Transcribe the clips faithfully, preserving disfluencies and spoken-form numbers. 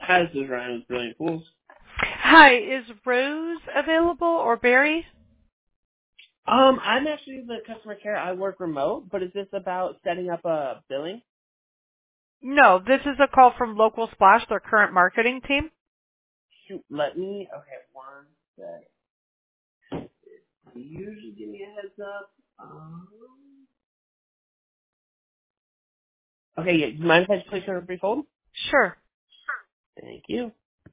Hi, this is Ryan with Brilliant Pools. Hi, is Rose available or Barry? Um, I'm actually the customer care. I work remote, but is this about setting up a billing? No, this is a call from Local Splash, their current marketing team. Shoot, let me. Okay, one sec. You usually give me a heads up. Um, okay, yeah. Do you mind if I just place you on a brief hold? Sure. Thank you.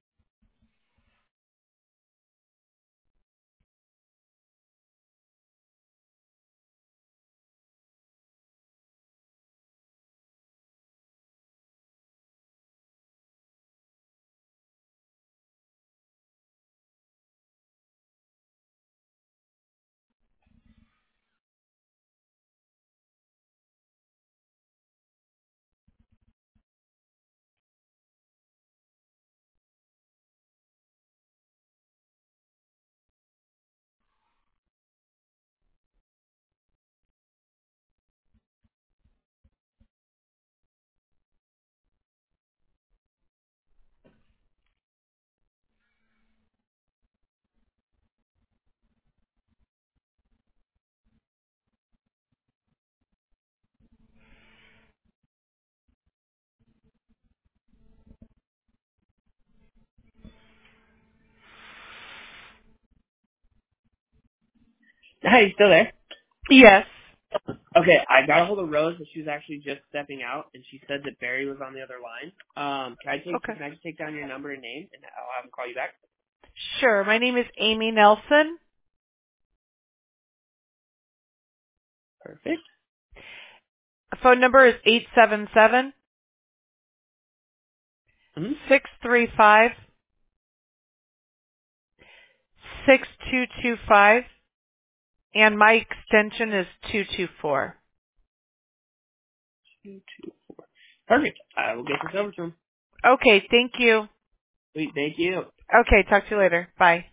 Hi, you still there? Yes. Okay, I got a hold of Rose, but she was actually just stepping out, and she said that Barry was on the other line. Um, can I take? Okay. Can I just take down your number and name, and I'll have him call you back? Sure. My name is Amy Nelson. Perfect. Phone number is eight seven seven, Mm-hmm. six three five, six two two five, and my extension is two two four. Two, two. Perfect. I will get this over to him. Okay, thank you. Sweet. Thank you. Okay, talk to you later. Bye.